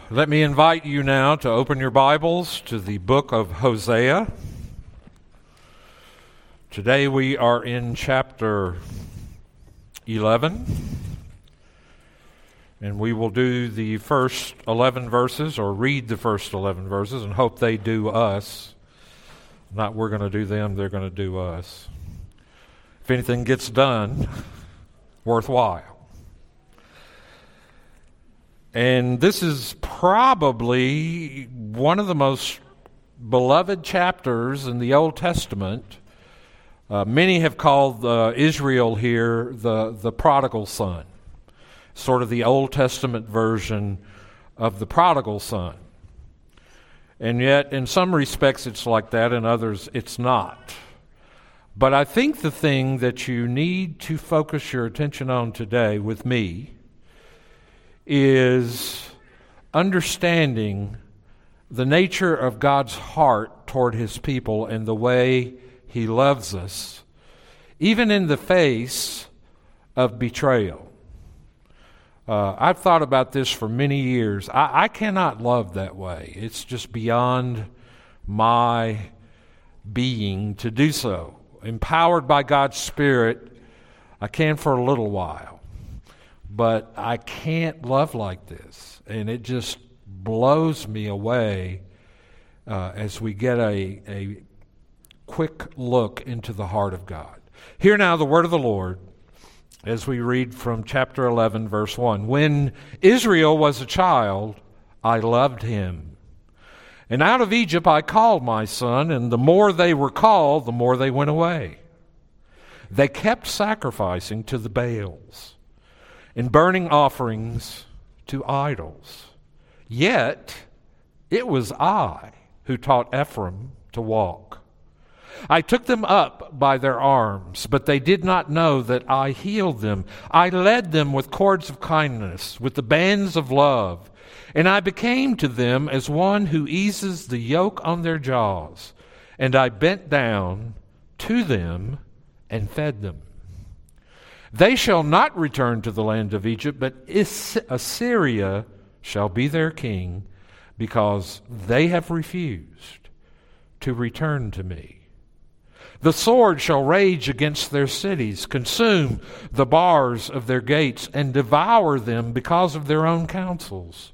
Let me invite you now to open your Bibles to the book of Hosea. Today we are in chapter 11, and we will do the first 11 verses, or read the first 11 verses, and hope they do us. Not we're going to do them, they're going to do us. If anything gets done, worthwhile. And this is probably one of the most beloved chapters in the Old Testament. Many have called Israel here the prodigal son, sort of the Old Testament version of the prodigal son. And yet, in some respects, it's like that, in others, it's not. But I think the thing that you need to focus your attention on today with me is understanding the nature of God's heart toward His people and the way He loves us, even in the face of betrayal. I've thought about this for many years. I cannot love that way. It's just beyond my being to do so. Empowered by God's Spirit, I can for a little while. But I can't love like this, and it just blows me away as we get a quick look into the heart of God. Hear now the word of the Lord as we read from chapter 11, verse 1. When Israel was a child, I loved him. And out of Egypt I called my son, and the more they were called, the more they went away. They kept sacrificing to the Baals and burning offerings to idols. Yet it was I who taught Ephraim to walk. I took them up by their arms, but they did not know that I healed them. I led them with cords of kindness, with the bands of love, and I became to them as one who eases the yoke on their jaws. And I bent down to them and fed them. They shall not return to the land of Egypt, but Assyria shall be their king, because they have refused to return to me. The sword shall rage against their cities, consume the bars of their gates, and devour them because of their own counsels.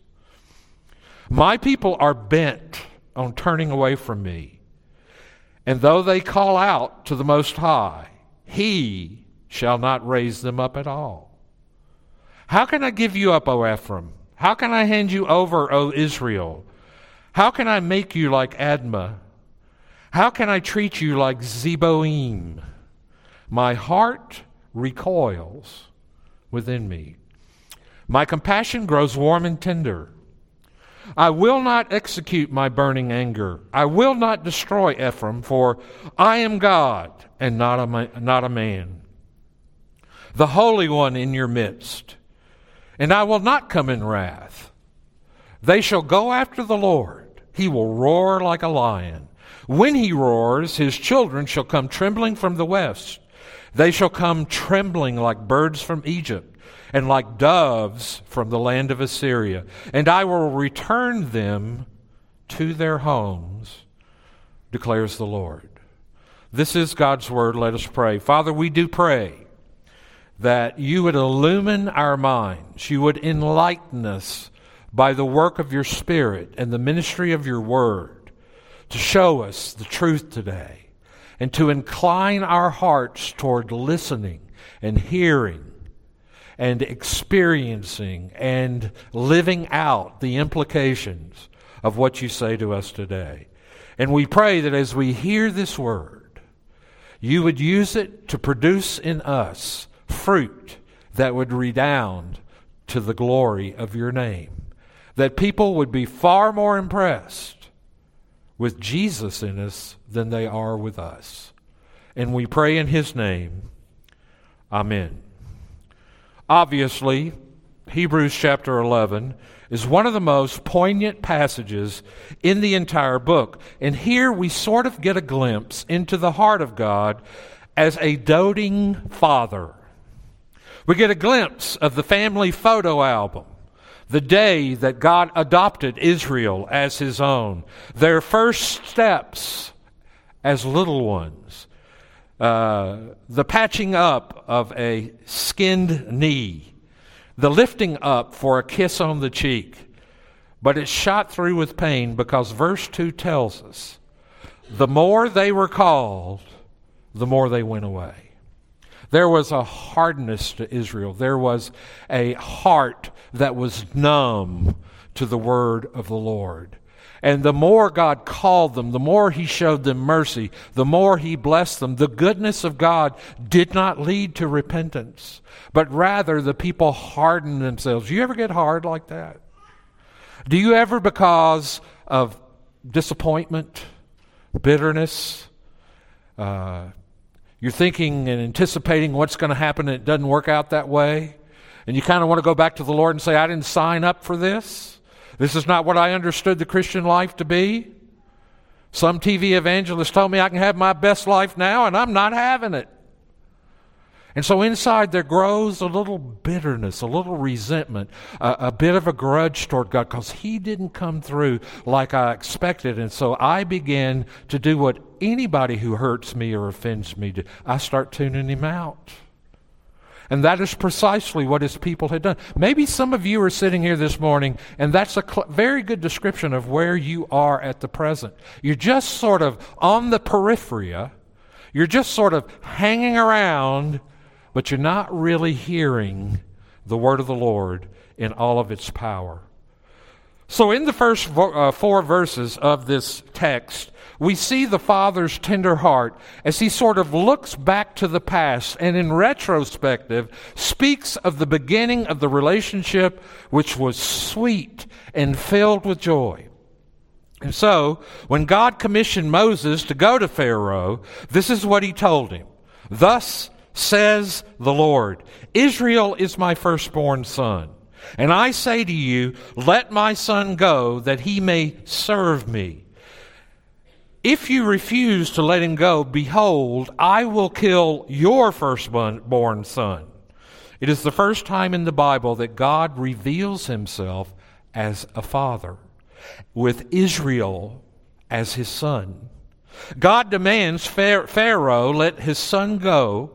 My people are bent on turning away from me, and though they call out to the Most High, He shall not raise them up at all. How can I give you up, O Ephraim? How can I hand you over, O Israel? How can I make you like Admah? How can I treat you like Zeboim? My heart recoils within me. My compassion grows warm and tender. I will not execute my burning anger. I will not destroy Ephraim, for I am God and not a man, the Holy One in your midst, and I will not come in wrath. They shall go after the Lord. He will roar like a lion. When he roars, his children shall come trembling from the west. They shall come trembling like birds from Egypt, and like doves from the land of Assyria. And I will return them to their homes, declares the Lord. This is God's word. Let us pray. Father, we do pray that you would illumine our minds, you would enlighten us by the work of your Spirit and the ministry of your word to show us the truth today and to incline our hearts toward listening and hearing and experiencing and living out the implications of what you say to us today. And we pray that as we hear this word, you would use it to produce in us fruit that would redound to the glory of your name. That people would be far more impressed with Jesus in us than they are with us. And we pray in His name. Amen. Obviously, Hebrews chapter 11 is one of the most poignant passages in the entire book. And here we sort of get a glimpse into the heart of God as a doting father. We get a glimpse of the family photo album the day that God adopted Israel as His own, their first steps as little ones, the patching up of a skinned knee, the lifting up for a kiss on the cheek. But it's shot through with pain because verse 2 tells us, the more they were called, the more they went away. There was a hardness to Israel. There was a heart that was numb to the word of the Lord. And the more God called them, the more He showed them mercy, the more He blessed them. The goodness of God did not lead to repentance, but rather the people hardened themselves. You ever get hard like that? Do you ever, because of disappointment, bitterness, you're thinking and anticipating what's going to happen and it doesn't work out that way, and you kind of want to go back to the Lord and say, I didn't sign up for this. This is not what I understood the Christian life to be. Some TV evangelist told me I can have my best life now, and I'm not having it. And so inside there grows a little bitterness, a little resentment, a bit of a grudge toward God because He didn't come through like I expected. And so I begin to do what anybody who hurts me or offends me do. I start tuning Him out. And that is precisely what His people had done. Maybe some of you are sitting here this morning, and that's a very good description of where you are at the present. You're just sort of on the periphery. You're just sort of hanging around, but you're not really hearing the word of the Lord in all of its power. So in the first 4 verses of this text, we see the Father's tender heart as He sort of looks back to the past and in retrospective speaks of the beginning of the relationship, which was sweet and filled with joy. And so, when God commissioned Moses to go to Pharaoh, this is what He told him. Thus says the Lord, Israel is my firstborn son. And I say to you, let my son go that he may serve me. If you refuse to let him go, behold, I will kill your firstborn son. It is the first time in the Bible that God reveals Himself as a father, with Israel as His son. God demands Pharaoh let his son go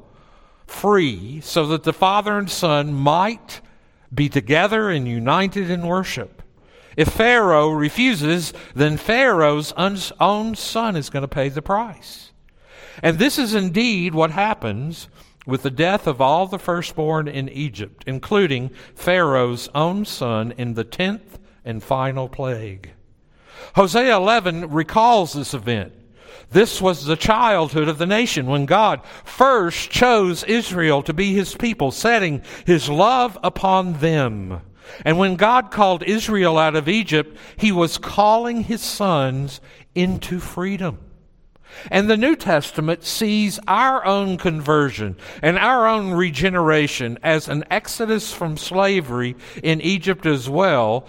free so that the father and son might be together and united in worship. If Pharaoh refuses, then Pharaoh's own son is going to pay the price. And this is indeed what happens with the death of all the firstborn in Egypt, including Pharaoh's own son in the 10th and final plague. Hosea 11 recalls this event. This was the childhood of the nation when God first chose Israel to be His people, setting His love upon them. And when God called Israel out of Egypt, He was calling His sons into freedom. And the New Testament sees our own conversion and our own regeneration as an exodus from slavery in Egypt as well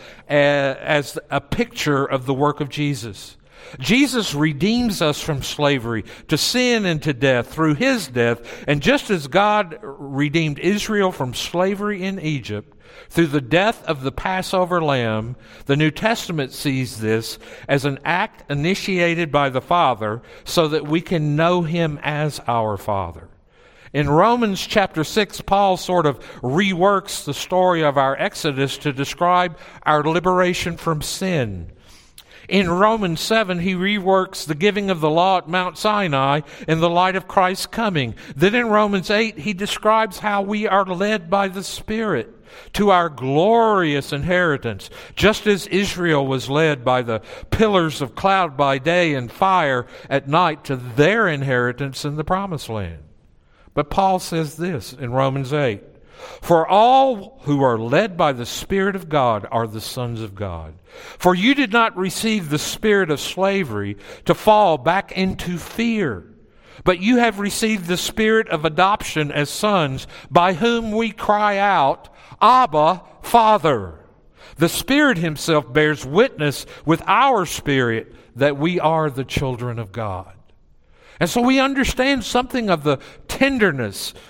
as a picture of the work of Jesus. Jesus redeems us from slavery to sin and to death through His death. And just as God redeemed Israel from slavery in Egypt through the death of the Passover lamb, the New Testament sees this as an act initiated by the Father so that we can know Him as our Father. In Romans chapter 6, Paul sort of reworks the story of our Exodus to describe our liberation from sin. In Romans 7, he reworks the giving of the law at Mount Sinai in the light of Christ's coming. Then in Romans 8, he describes how we are led by the Spirit to our glorious inheritance, just as Israel was led by the pillars of cloud by day and fire at night to their inheritance in the promised land. But Paul says this in Romans 8, for all who are led by the Spirit of God are the sons of God. For you did not receive the spirit of slavery to fall back into fear, but you have received the spirit of adoption as sons, by whom we cry out, Abba, Father. The Spirit Himself bears witness with our spirit that we are the children of God. And so we understand something of the tenderness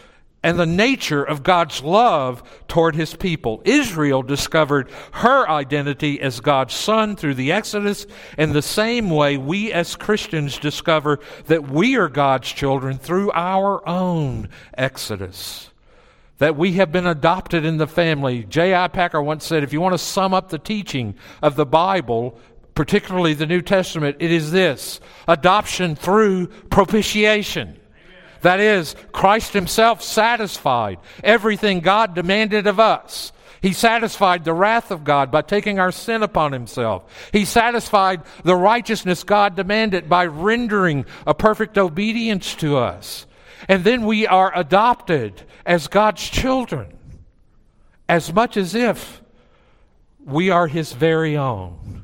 and the nature of God's love toward his people. Israel discovered her identity as God's son through the Exodus, in the same way we as Christians discover that we are God's children through our own Exodus. That we have been adopted in the family. J.I. Packer once said, if you want to sum up the teaching of the Bible, particularly the New Testament, it is this: adoption through propitiation. Amen. That is, Christ himself satisfied everything God demanded of us. He satisfied the wrath of God by taking our sin upon himself. He satisfied the righteousness God demanded by rendering a perfect obedience to us. And then we are adopted as God's children, as much as if we are his very own.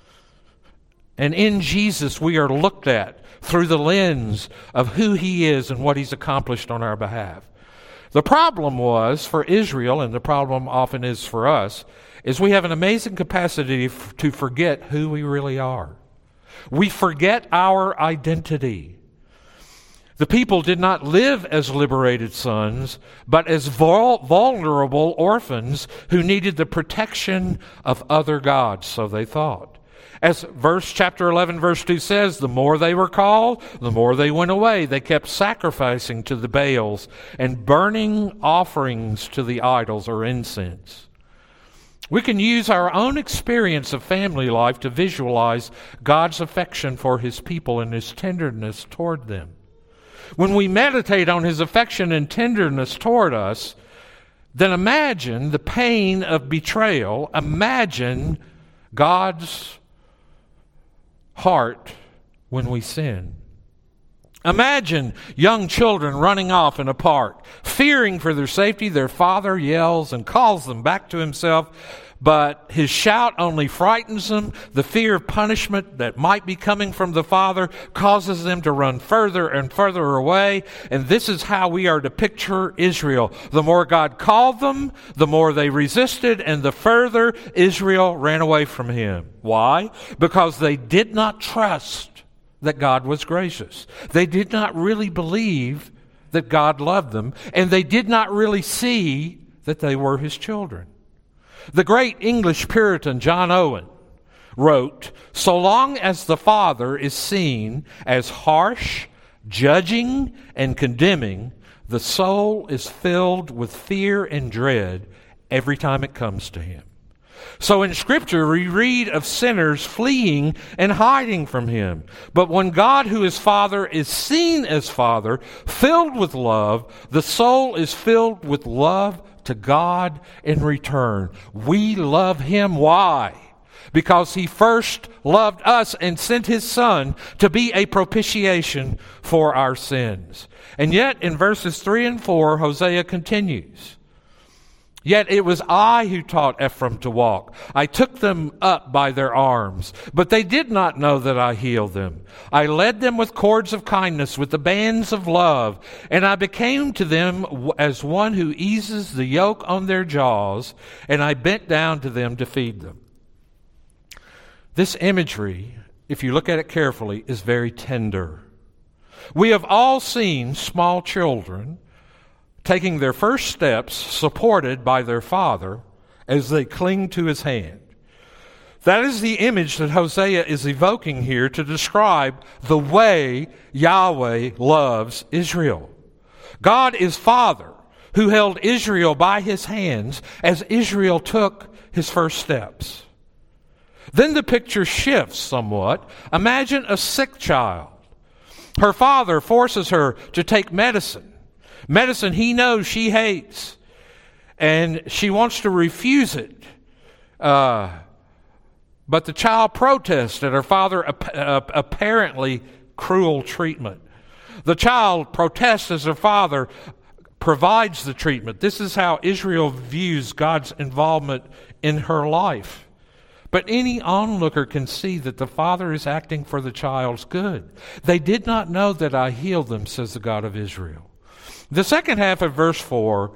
And in Jesus, we are looked at through the lens of who he is and what he's accomplished on our behalf. The problem was for Israel, and the problem often is for us, is we have an amazing capacity to forget who we really are. We forget our identity. The people did not live as liberated sons, but as vulnerable orphans who needed the protection of other gods, so they thought. As chapter 11, verse 2 says, the more they were called, the more they went away. They kept sacrificing to the Baals and burning offerings to the idols or incense. We can use our own experience of family life to visualize God's affection for his people and his tenderness toward them. When we meditate on his affection and tenderness toward us, then imagine the pain of betrayal. Imagine God's heart when we sin. Imagine young children running off in a park, fearing for their safety. Their father yells and calls them back to himself, but his shout only frightens them. The fear of punishment that might be coming from the father causes them to run further and further away. And this is how we are to picture Israel. The more God called them, the more they resisted, and the further Israel ran away from him. Why? Because they did not trust that God was gracious. They did not really believe that God loved them, and they did not really see that they were his children. The great English Puritan John Owen wrote, "So long as the Father is seen as harsh, judging, and condemning, the soul is filled with fear and dread every time it comes to him." So in Scripture, we read of sinners fleeing and hiding from him. But when God, who is Father, is seen as Father, filled with love, the soul is filled with love to God in return. We love him. Why? Because he first loved us and sent his Son to be a propitiation for our sins. And yet, in verses 3 and 4, Hosea continues, "Yet it was I who taught Ephraim to walk. I took them up by their arms, but they did not know that I healed them. I led them with cords of kindness, with the bands of love, and I became to them as one who eases the yoke on their jaws, and I bent down to them to feed them." This imagery, if you look at it carefully, is very tender. We have all seen small children taking their first steps supported by their father as they cling to his hand. That is the image that Hosea is evoking here to describe the way Yahweh loves Israel. God is Father who held Israel by his hands as Israel took his first steps. Then the picture shifts somewhat. Imagine a sick child. Her father forces her to take medicine he knows she hates, and she wants to refuse it. But the child protests at her father's apparently cruel treatment. The child protests as her father provides the treatment. This is how Israel views God's involvement in her life. But any onlooker can see that the father is acting for the child's good. They did not know that I healed them, says the God of Israel. The second half of verse 4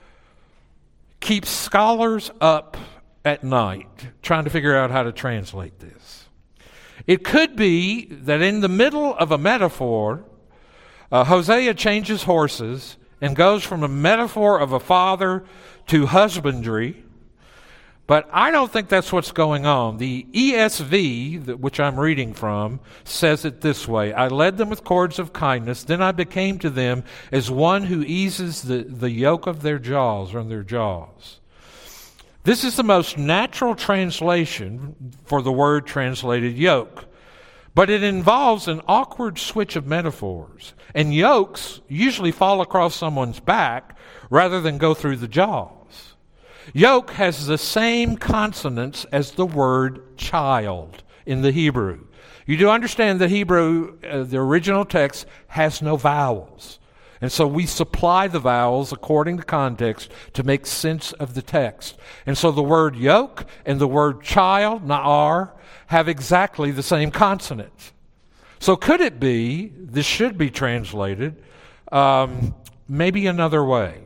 keeps scholars up at night trying to figure out how to translate this. It could be that in the middle of a metaphor, Hosea changes horses and goes from a metaphor of a father to husbandry. But I don't think that's what's going on. The ESV, which I'm reading from, says it this way: I led them with cords of kindness, then I became to them as one who eases the yoke of their jaws, on their jaws. This is the most natural translation for the word translated yoke. But it involves an awkward switch of metaphors. And yokes usually fall across someone's back rather than go through the jaws. Yoke has the same consonants as the word child in the Hebrew. You do understand that Hebrew, the original text, has no vowels. And so we supply the vowels according to context to make sense of the text. And so the word yoke and the word child, na'ar, have exactly the same consonants. So could it be, this should be translated, maybe another way.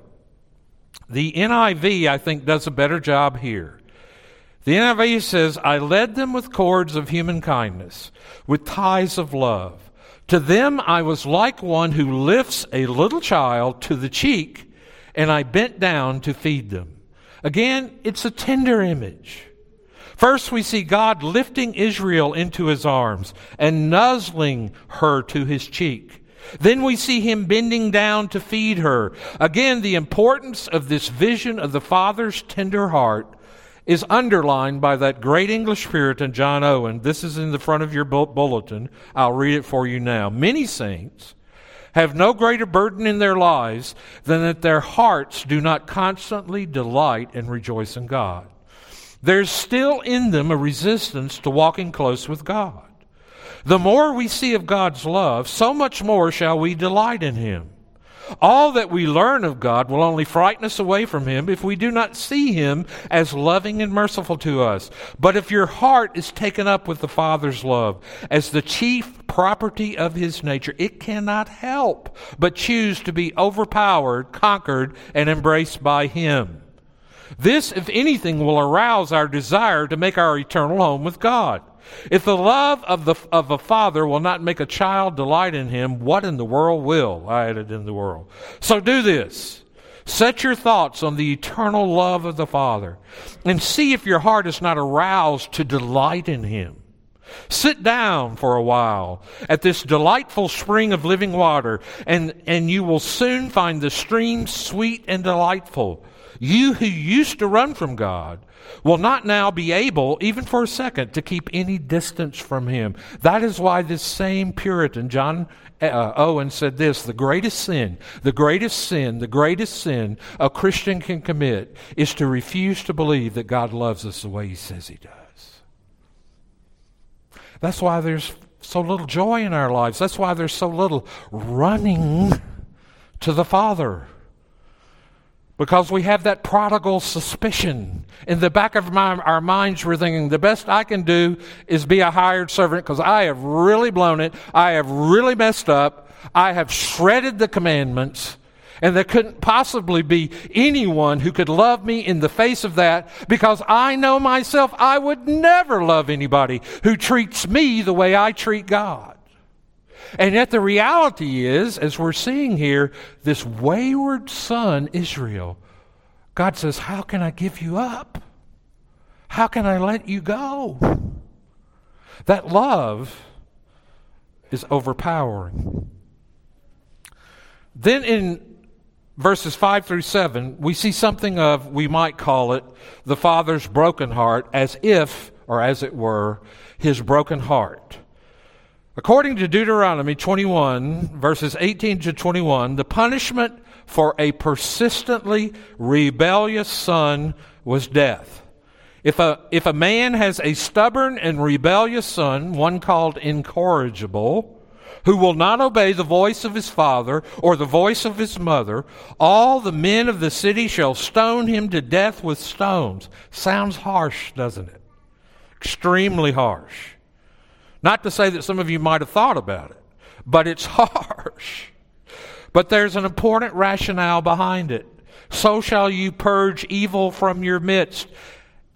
The NIV, I think, does a better job here. The NIV says, I led them with cords of human kindness, with ties of love. To them I was like one who lifts a little child to the cheek, and I bent down to feed them. Again, it's a tender image. First, we see God lifting Israel into his arms and nuzzling her to his cheek. Then we see him bending down to feed her. Again, the importance of this vision of the Father's tender heart is underlined by that great English Puritan, John Owen. This is in the front of your bulletin. I'll read it for you now. Many saints have no greater burden in their lives than that their hearts do not constantly delight and rejoice in God. There's still in them a resistance to walking close with God. The more we see of God's love, so much more shall we delight in him. All that we learn of God will only frighten us away from him if we do not see him as loving and merciful to us. But if your heart is taken up with the Father's love as the chief property of his nature, it cannot help but choose to be overpowered, conquered, and embraced by him. This, if anything, will arouse our desire to make our eternal home with God. If the love of a father will not make a child delight in him, what in the world will? I added in the world. So do this. Set your thoughts on the eternal love of the Father and see if your heart is not aroused to delight in him. Sit down for a while at this delightful spring of living water, and you will soon find the stream sweet and delightful. You who used to run from God will not now be able, even for a second, to keep any distance from him. That is why this same Puritan, John Owen, said this: the greatest sin a Christian can commit is to refuse to believe that God loves us the way he says he does. That's why there's so little joy in our lives. That's why there's so little running to the Father. Because we have that prodigal suspicion. In the back of our minds, we're thinking, the best I can do is be a hired servant because I have really blown it. I have really messed up. I have shredded the commandments. And there couldn't possibly be anyone who could love me in the face of that, because I know myself I would never love anybody who treats me the way I treat God. And yet the reality is, as we're seeing here, this wayward son, Israel, God says, how can I give you up? How can I let you go? That love is overpowering. Then in verses 5 through 7, we see something of, we might call it, the Father's broken heart, as if, or as it were, his broken heart. According to Deuteronomy 21, verses 18 to 21, the punishment for a persistently rebellious son was death. If a man has a stubborn and rebellious son, one called incorrigible, who will not obey the voice of his father or the voice of his mother, all the men of the city shall stone him to death with stones. Sounds harsh, doesn't it? Extremely harsh. Not to say that some of you might have thought about it, but it's harsh. But there's an important rationale behind it. So shall you purge evil from your midst.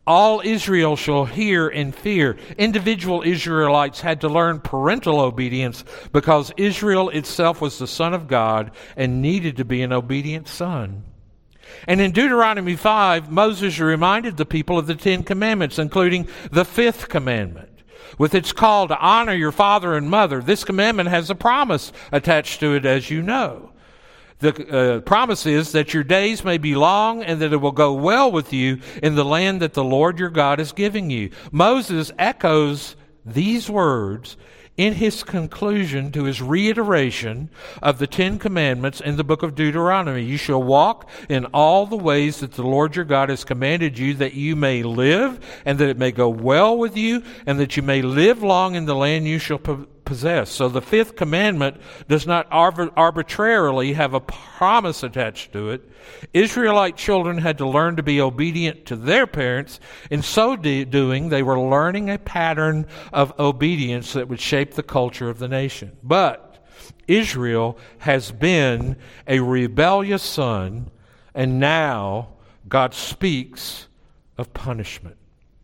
All Israel shall hear and fear. Individual Israelites had to learn parental obedience because Israel itself was the son of God and needed to be an obedient son. And in Deuteronomy 5, Moses reminded the people of the Ten Commandments, including the fifth commandment, with its call to honor your father and mother. This commandment has a promise attached to it, as you know. The promise is that your days may be long and that it will go well with you in the land that the Lord your God is giving you. Moses echoes these words in his conclusion to his reiteration of the Ten Commandments in the book of Deuteronomy. You shall walk in all the ways that the Lord your God has commanded you, that you may live, and that it may go well with you, and that you may live long in the land you shall possess. So the fifth commandment does not arbitrarily have a promise attached to it. Israelite children had to learn to be obedient to their parents. In so doing, they were learning a pattern of obedience that would shape the culture of the nation. But Israel has been a rebellious son, and now God speaks of punishment.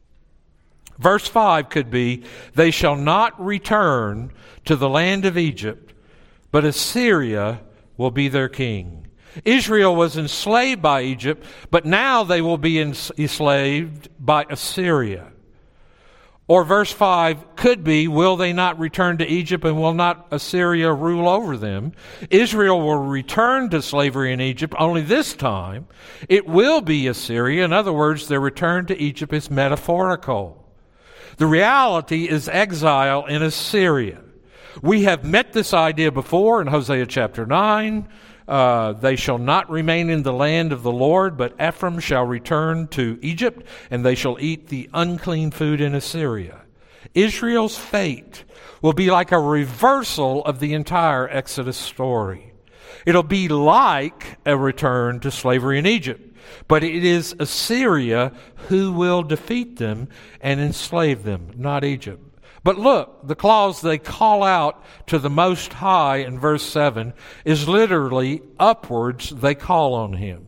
Verse 5 could be, they shall not return to the land of Egypt, but Assyria will be their king. Israel was enslaved by Egypt, but now they will be enslaved by Assyria. Or verse 5 could be, will they not return to Egypt, and will not Assyria rule over them? Israel will return to slavery in Egypt, only this time it will be Assyria. In other words, their return to Egypt is metaphorical. The reality is exile in Assyria. We have met this idea before in Hosea chapter 9. They shall not remain in the land of the Lord, but Ephraim shall return to Egypt, and they shall eat the unclean food in Assyria. Israel's fate will be like a reversal of the entire Exodus story. It'll be like a return to slavery in Egypt. But it is Assyria who will defeat them and enslave them, not Egypt. But look, the clause they call out to the Most High in verse 7 is literally upwards they call on him.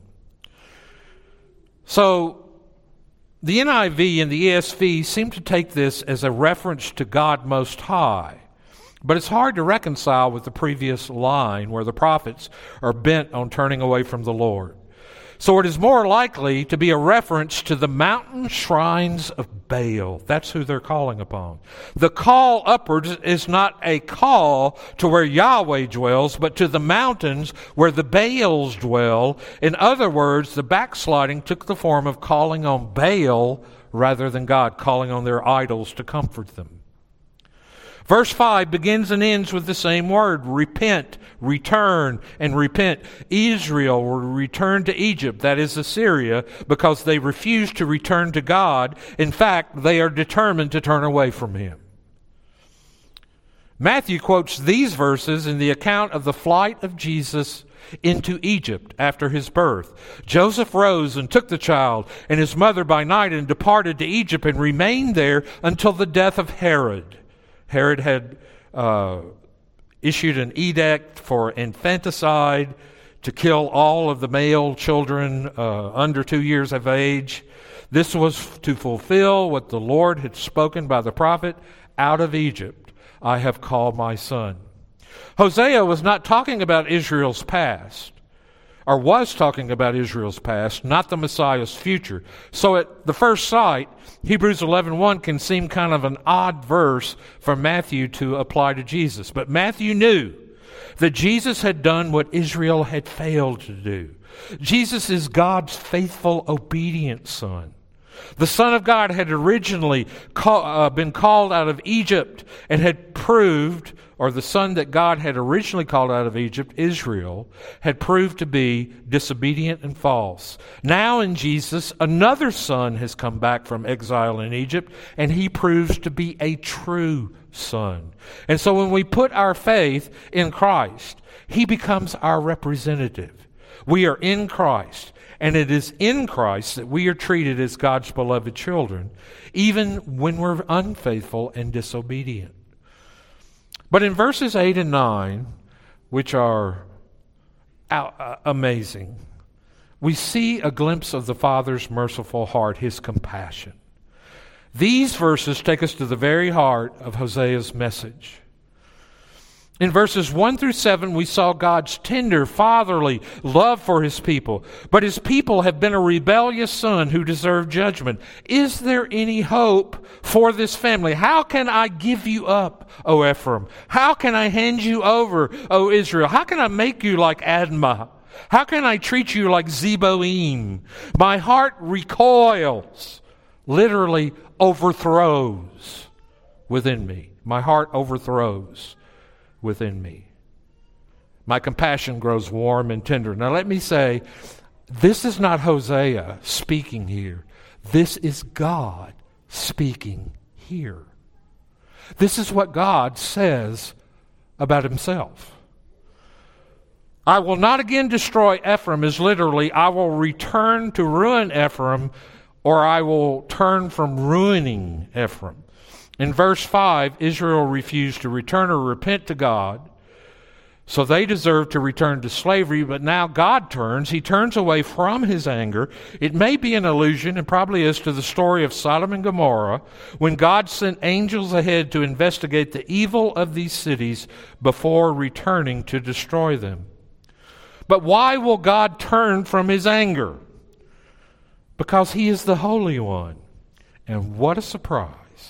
So the NIV and the ESV seem to take this as a reference to God Most High. But it's hard to reconcile with the previous line where the prophets are bent on turning away from the Lord. So it is more likely to be a reference to the mountain shrines of Baal. That's who they're calling upon. The call upwards is not a call to where Yahweh dwells, but to the mountains where the Baals dwell. In other words, the backsliding took the form of calling on Baal rather than God, calling on their idols to comfort them. Verse 5 begins and ends with the same word, repent, return, and repent. Israel will return to Egypt, that is Assyria, because they refuse to return to God. In fact, they are determined to turn away from him. Matthew quotes these verses in the account of the flight of Jesus into Egypt after his birth. Joseph rose and took the child and his mother by night and departed to Egypt and remained there until the death of Herod. Herod had issued an edict for infanticide to kill all of the male children under 2 years of age. This was to fulfill what the Lord had spoken by the prophet, out of Egypt I have called my son. Hosea was not talking about Israel's past, or was talking about Israel's past, not the Messiah's future. So at the first sight, Hebrews 11:1 can seem kind of an odd verse for Matthew to apply to Jesus. But Matthew knew that Jesus had done what Israel had failed to do. Jesus is God's faithful, obedient son. The Son of God had originally been called out of Egypt and had proved, or the son that God had originally called out of Egypt, Israel, had proved to be disobedient and false. Now in Jesus, another son has come back from exile in Egypt, and he proves to be a true son. And so when we put our faith in Christ, he becomes our representative. We are in Christ. And it is in Christ that we are treated as God's beloved children, even when we're unfaithful and disobedient. But in verses 8 and 9, which are amazing, we see a glimpse of the Father's merciful heart, his compassion. These verses take us to the very heart of Hosea's message. In verses 1 through 7, we saw God's tender, fatherly love for His people. But His people have been a rebellious son who deserve judgment. Is there any hope for this family? How can I give you up, O Ephraim? How can I hand you over, O Israel? How can I make you like Admah? How can I treat you like Zeboim? My heart recoils, literally overthrows within me. My heart overthrows within me. My compassion grows warm and tender. Now let me say, this is not Hosea speaking here. This is God speaking here. This is what God says about Himself. I will not again destroy Ephraim is literally, I will return to ruin Ephraim, or I will turn from ruining Ephraim. In verse 5, Israel refused to return or repent to God, so they deserve to return to slavery, but now God turns. He turns away from His anger. It may be an allusion, and probably is, to the story of Sodom and Gomorrah, when God sent angels ahead to investigate the evil of these cities before returning to destroy them. But why will God turn from His anger? Because He is the Holy One. And what a surprise.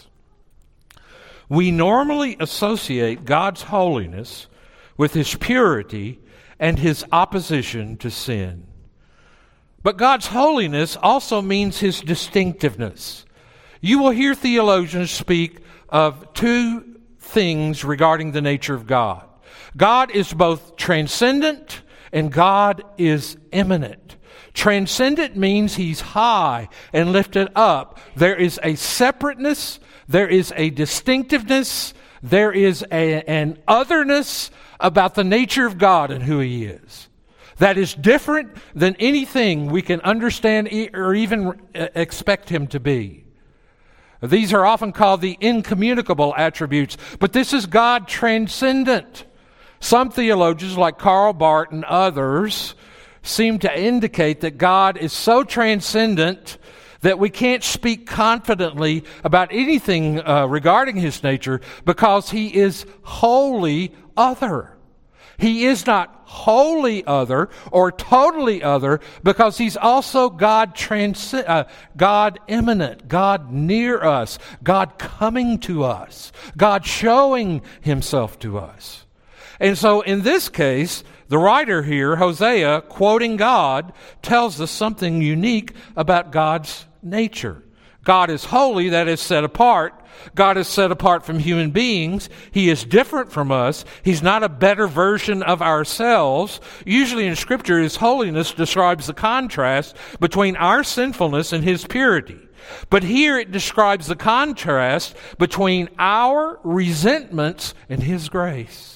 We normally associate God's holiness with His purity and His opposition to sin. But God's holiness also means His distinctiveness. You will hear theologians speak of two things regarding the nature of God. God is both transcendent and God is immanent. Transcendent means He's high and lifted up. There is a separateness, there is a distinctiveness, there is an otherness about the nature of God and who He is. That is different than anything we can understand or even expect Him to be. These are often called the incommunicable attributes, but this is God transcendent. Some theologians, like Karl Barth and others, seem to indicate that God is so transcendent that we can't speak confidently about anything regarding His nature because He is wholly other. He is not wholly other or totally other because He's also God immanent, God near us, God coming to us, God showing Himself to us. And so in this case, the writer here, Hosea, quoting God, tells us something unique about God's nature. God is holy, that is set apart. God is set apart from human beings. He is different from us. He's not a better version of ourselves. Usually in Scripture, His holiness describes the contrast between our sinfulness and His purity. But here it describes the contrast between our resentments and His grace.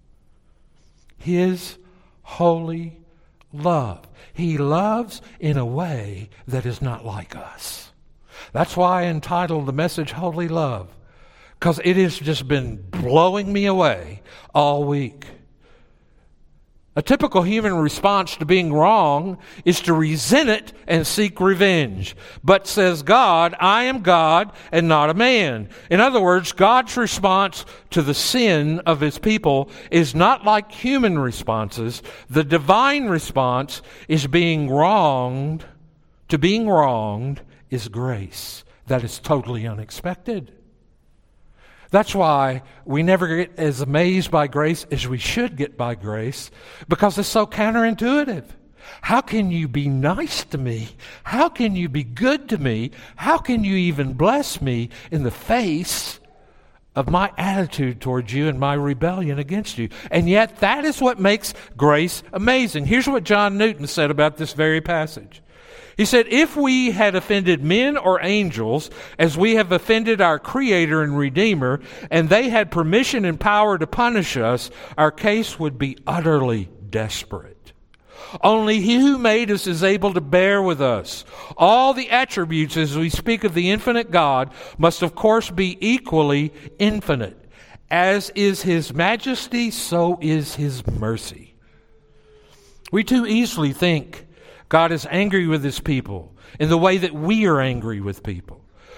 His holy love. He loves in a way that is not like us. That's why I entitled the message Holy Love, because it has just been blowing me away all week. A typical human response to being wrong is to resent it and seek revenge. But says God, I am God and not a man. In other words, God's response to the sin of His people is not like human responses. The divine response is being wronged. To being wronged is grace. That is totally unexpected. That's why we never get as amazed by grace as we should get by grace, because it's so counterintuitive. How can you be nice to me? How can you be good to me? How can you even bless me in the face of my attitude towards you and my rebellion against you? And yet that is what makes grace amazing. Here's what John Newton said about this very passage. He said, if we had offended men or angels as we have offended our Creator and Redeemer, and they had permission and power to punish us, our case would be utterly desperate. Only He who made us is able to bear with us. All the attributes as we speak of the infinite God must of course be equally infinite. As is His majesty, so is His mercy. We too easily think God is angry with His people in the way that we are angry with people.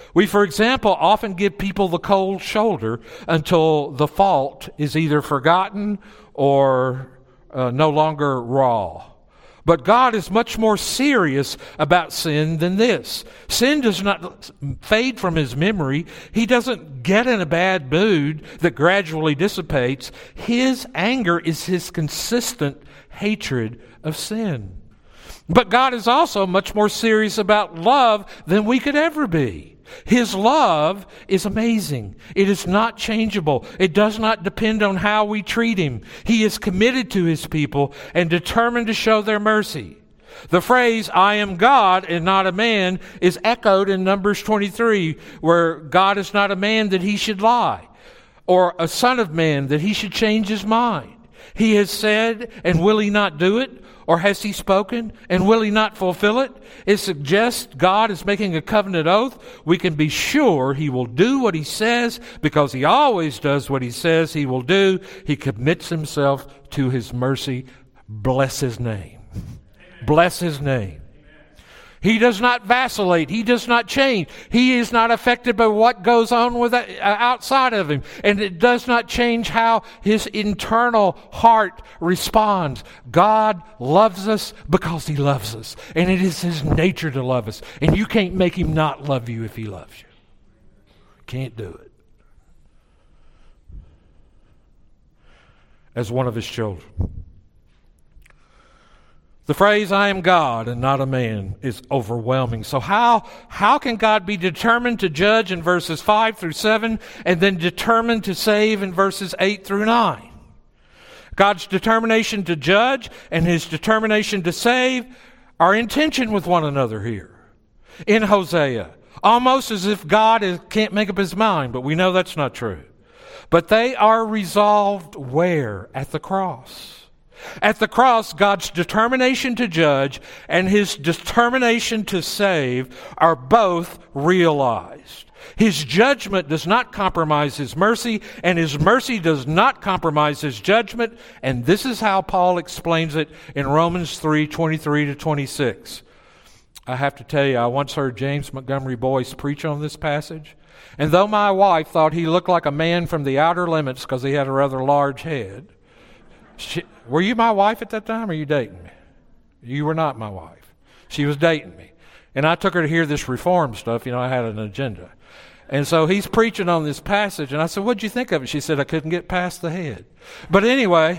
We, for example, often give people the cold shoulder until the fault is either forgotten or no longer raw. But God is much more serious about sin than this. Sin does not fade from his memory. He doesn't get in a bad mood that gradually dissipates. His anger is his consistent hatred of sin. But God is also much more serious about love than we could ever be. His love is amazing. It is not changeable. It does not depend on how we treat him. He is committed to his people and determined to show their mercy. The phrase, "I am God and not a man," is echoed in Numbers 23, where God is not a man that he should lie, or a son of man that he should change his mind. He has said, and will he not do it? Or has he spoken, and will he not fulfill it? It suggests God is making a covenant oath. We can be sure he will do what he says, because he always does what he says he will do. He commits himself to his mercy. Bless his name. Bless his name. He does not vacillate. He does not change. He is not affected by what goes on with outside of him. And it does not change how his internal heart responds. God loves us because he loves us. And it is his nature to love us. And you can't make him not love you if he loves you. Can't do it. As one of his children. The phrase, "I am God and not a man," is overwhelming. So how can God be determined to judge in verses 5 through 7 and then determined to save in verses 8 through 9? God's determination to judge and his determination to save are in tension with one another here. In Hosea, almost as if God can't make up his mind, but we know that's not true. But they are resolved where? At the cross. At the cross, God's determination to judge and his determination to save are both realized. His judgment does not compromise his mercy, and his mercy does not compromise his judgment. And this is how Paul explains it in Romans 3:23-26. I have to tell you, I once heard James Montgomery Boyce preach on this passage. And though my wife thought he looked like a man from the outer limits because he had a rather large head, were you my wife at that time, or were you dating me? You were not my wife. She was dating me. And I took her to hear this reform stuff. I had an agenda. And so he's preaching on this passage, and I said, "What'd you think of it?" She said, "I couldn't get past the head." But anyway,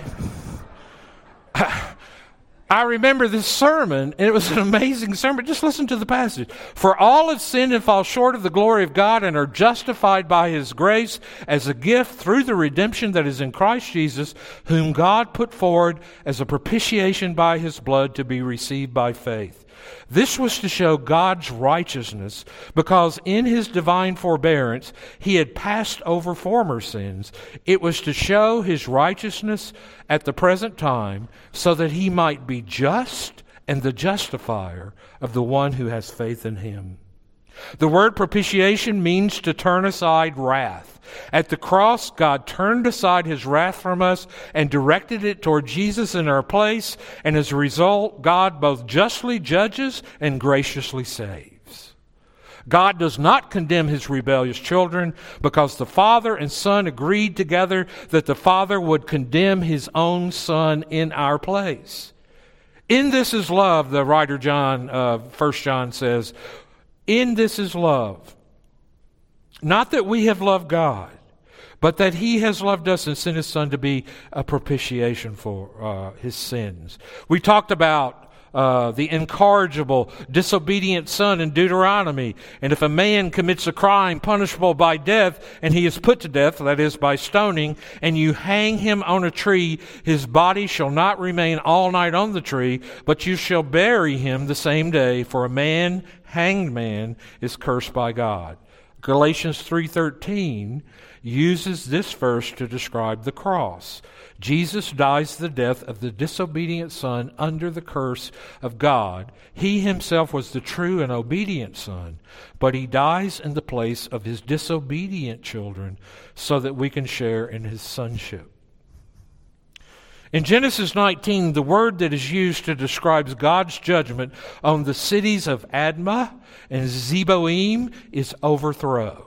I remember this sermon, and it was an amazing sermon. Just listen to the passage. "For all have sinned and fall short of the glory of God and are justified by his grace as a gift through the redemption that is in Christ Jesus, whom God put forward as a propitiation by his blood to be received by faith." This was to show God's righteousness, because in his divine forbearance he had passed over former sins. It was to show his righteousness at the present time, so that he might be just and the justifier of the one who has faith in him. The word propitiation means to turn aside wrath. At the cross, God turned aside his wrath from us and directed it toward Jesus in our place, and as a result, God both justly judges and graciously saves. God does not condemn his rebellious children, because the Father and Son agreed together that the Father would condemn his own Son in our place. In this is love, the writer John, 1 John says, "In this is love, not that we have loved God, but that he has loved us and sent his Son to be a propitiation for his sins." We talked about the incorrigible, disobedient son in Deuteronomy. And if a man commits a crime punishable by death, and he is put to death, that is by stoning, and you hang him on a tree, his body shall not remain all night on the tree, but you shall bury him the same day, for a hanged man is cursed by God. Galatians 3:13 uses this verse to describe the cross. Jesus dies the death of the disobedient son under the curse of God. He himself was the true and obedient son, but he dies in the place of his disobedient children so that we can share in his sonship. In Genesis 19, the word that is used to describe God's judgment on the cities of Admah and Zeboim is overthrow.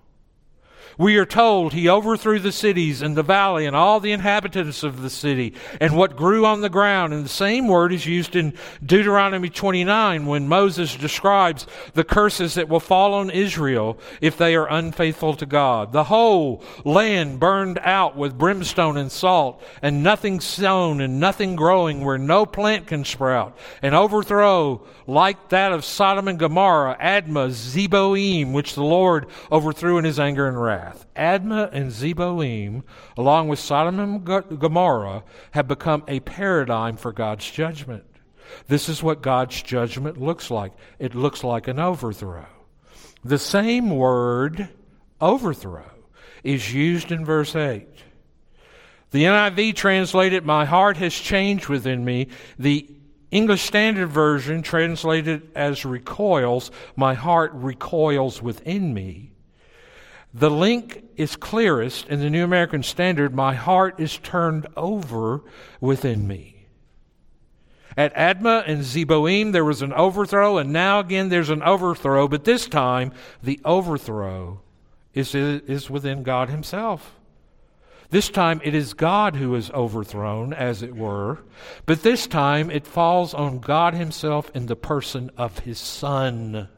We are told he overthrew the cities and the valley and all the inhabitants of the city and what grew on the ground. And the same word is used in Deuteronomy 29 when Moses describes the curses that will fall on Israel if they are unfaithful to God. The whole land burned out with brimstone and salt, and nothing sown and nothing growing where no plant can sprout. An overthrow like that of Sodom and Gomorrah, Admah, Zeboim, which the Lord overthrew in his anger and wrath. Admah and Zeboim, along with Sodom and Gomorrah, have become a paradigm for God's judgment. This is what God's judgment looks like. It looks like an overthrow. The same word, overthrow, is used in verse 8. The NIV translated, "My heart has changed within me." The English Standard Version translated as recoils, "My heart recoils within me." The link is clearest in the New American Standard, "My heart is turned over within me." At Admah and Zeboim, there was an overthrow, and now again there's an overthrow, but this time the overthrow is within God himself. This time it is God who is overthrown, as it were, but this time it falls on God himself in the person of his Son.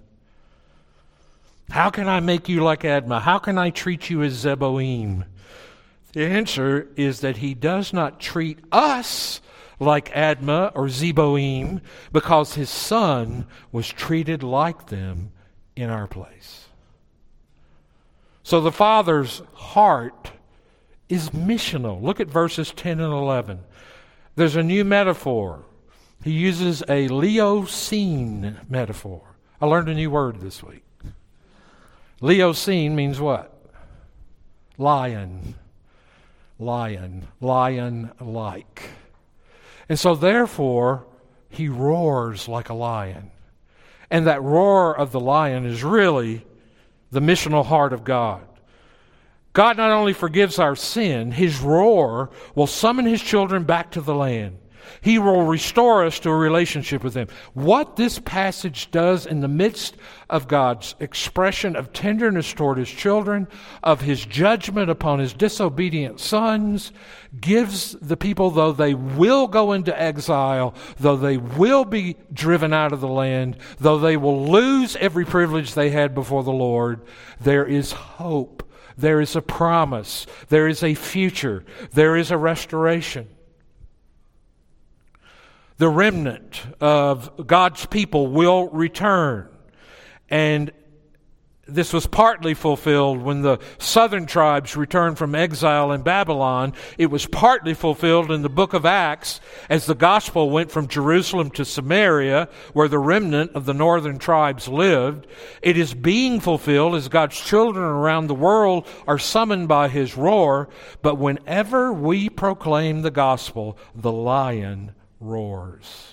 How can I make you like Admah? How can I treat you as Zeboim? The answer is that he does not treat us like Admah or Zeboim because his Son was treated like them in our place. So the Father's heart is missional. Look at verses 10 and 11. There's a new metaphor. He uses a Leoscene metaphor. I learned a new word this week. Leoscene means what? Lion. Lion. Lion-like. And so therefore, he roars like a lion. And that roar of the lion is really the missional heart of God. God not only forgives our sin, his roar will summon his children back to the land. He will restore us to a relationship with him. What this passage does in the midst of God's expression of tenderness toward his children, of his judgment upon his disobedient sons, gives the people, though they will go into exile, though they will be driven out of the land, though they will lose every privilege they had before the Lord, there is hope. There is a promise. There is a future. There is a restoration. The remnant of God's people will return. And this was partly fulfilled when the southern tribes returned from exile in Babylon. It was partly fulfilled in the book of Acts as the gospel went from Jerusalem to Samaria, where the remnant of the northern tribes lived. It is being fulfilled as God's children around the world are summoned by his roar. But whenever we proclaim the gospel, the lion roars.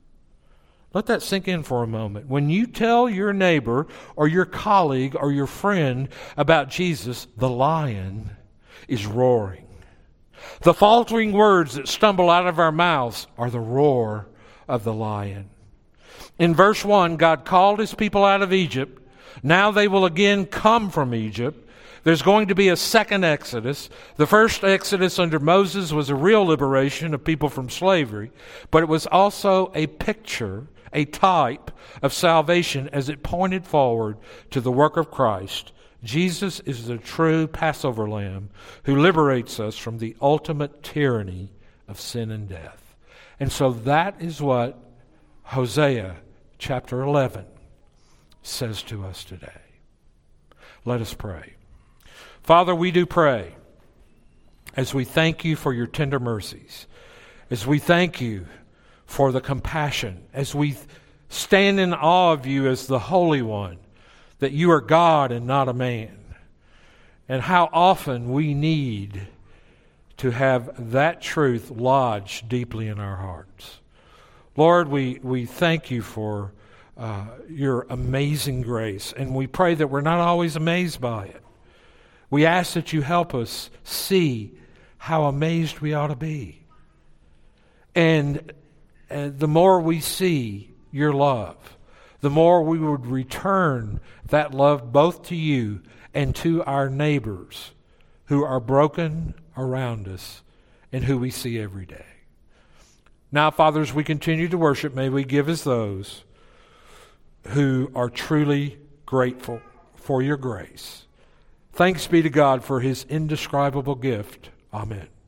Let that sink in for a moment. When you tell your neighbor or your colleague or your friend about Jesus, the lion is roaring. The faltering words that stumble out of our mouths are the roar of the lion. In verse 1, God called his people out of Egypt. Now they will again come from Egypt. There's going to be a second Exodus. The first Exodus under Moses was a real liberation of people from slavery, but it was also a picture, a type of salvation as it pointed forward to the work of Christ. Jesus is the true Passover lamb who liberates us from the ultimate tyranny of sin and death. And so that is what Hosea chapter 11 says to us today. Let us pray. Father, we do pray as we thank you for your tender mercies, as we thank you for the compassion, as we stand in awe of you as the Holy One, that you are God and not a man, and how often we need to have that truth lodged deeply in our hearts. Lord, we thank you for your amazing grace, and we pray that we're not always amazed by it. We ask that you help us see how amazed we ought to be. And the more we see your love, the more we would return that love both to you and to our neighbors who are broken around us and who we see every day. Now, Father, as we continue to worship, may we give as those who are truly grateful for your grace. Thanks be to God for his indescribable gift. Amen.